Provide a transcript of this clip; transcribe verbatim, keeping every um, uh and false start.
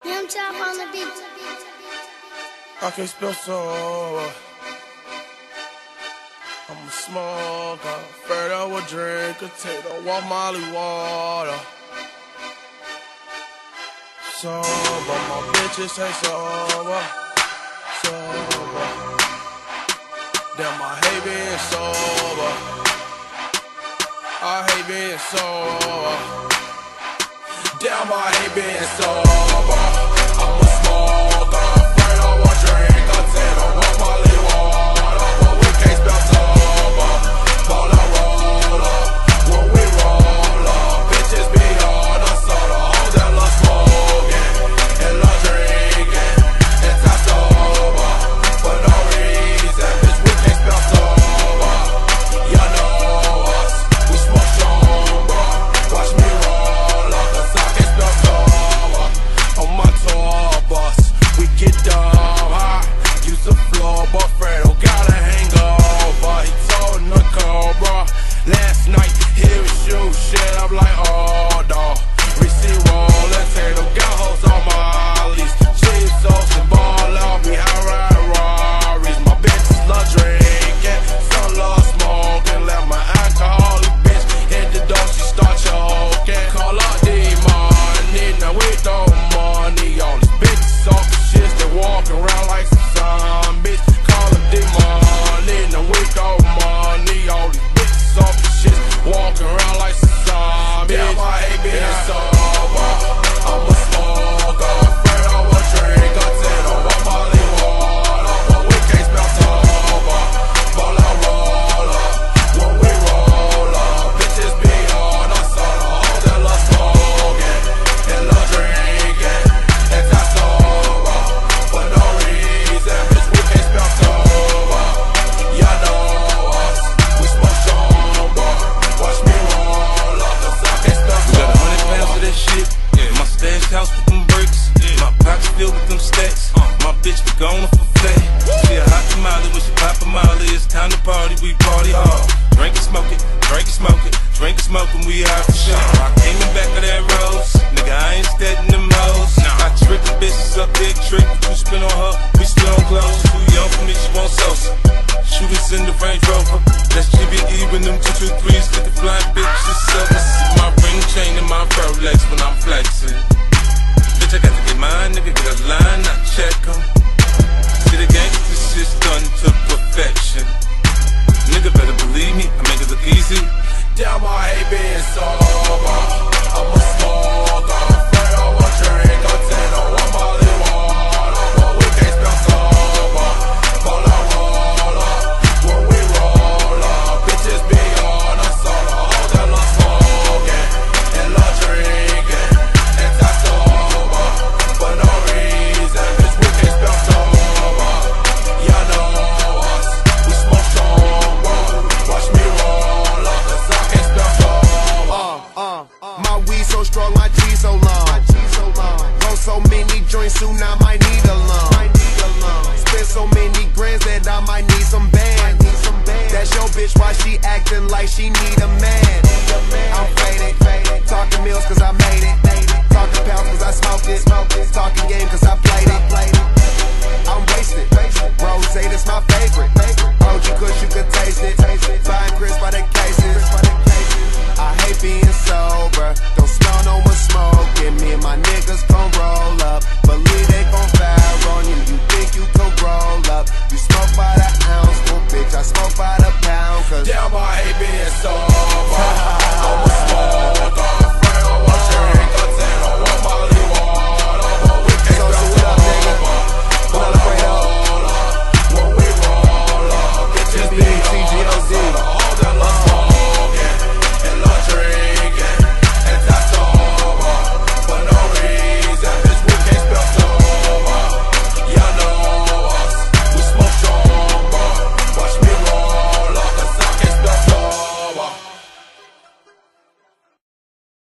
Young Chop on the beat. I can't spell sober. I'm a smoker, afraid I would drink a tater, walk Molly water. Sober, my bitches say sober, sober. Damn, I hate being sober. I hate being sober. Damn, I hate being sober. I'm a smoker, afraid I would drink a tater, walk Molly water. But we can't spell sober, ball I roll up. When we roll up, bitches be on us, so the hoes that love smoking and love drinking and top sober for no reason. Bitch, we can't spell sober. You know us, we smoke strong, bro. Watch me roll up, cause I can't spell sober. On my tour bus, we get dumb high. Use the floor, but Fredo got a hangover. He told the Cobra last night he was shoot shit. I'm like, oh dawg. Receipt rollin', say them got hoes on my lease. Cheap sauce and ball out, we high ride Rarries. My bitches love drinking, some love smoking. Let my alcoholic bitch hit the door, she start choking. Call up D-Money, now we throw money on this bitch. Soft shit, they walk around like some zombies. Call up D-Money, now we throw money on these bitches. Soft shit, walk around like some zombies. Damn, I hate being sober. I'm a smoker, afraid I would drink a tater, walk Molly water. But we can't spell sober, ball I roll up. When we roll up, bitches be on us, so the hoes that love smoking and love drinking and top sober for no reason. Bitch, we can't spell sober. You know us, we smoke strong, bro. Watch me roll up, cause I can't spell sober. Got a hundred pounds of that shit. Yeah. My stash house with them bricks. Yeah. My pockets filled with them stacks. Uh. My bitch be gone for flat. She a hot tamale when she pop a molly. It's time to party, we party hard. Drink and smoke it, drink and smoke it, drink and smoke and we out for sure. I came in back of that rose. Nigga, I ain't steadin' them hoes. Nah. I trick the bitches up, big trick. What you spin on her, we still on clothes. Too young for me, she want Sosa. Shooters in the Range Rover. That's G B E when them two two threes get the flying bitches up. This is my ring chain and my Rolex when I'm flexing. Bitch, I got to get mine, nigga, get a line, I check 'em. See the gangsta shit's done to perfection. Nigga better believe me, I make it look easy. Damn, I hate being sober. I'm a smoker, afraid I would drink a tater, walk Molly water. But we can't spell sober, ball I roll up. When we roll up, bitches be on us, so the hoes that love smoking and love drinking and top sober for no reason. Bitch, we can't spell sober. You know us, we smoke strong, bro. Watch me roll up, cause I can't spell sober. Uh, uh, uh. My weed so strong, my G so long. My G so long. Roll so many joints, soon I might need a lung. Might need a lung. Spend so many grands that I might need some bands. Need some bands. That's your bitch, why she acting like she need a man? Need a man. I'm faded, faded. Talking mills cause I made it. Talking pounds cause I smoked it.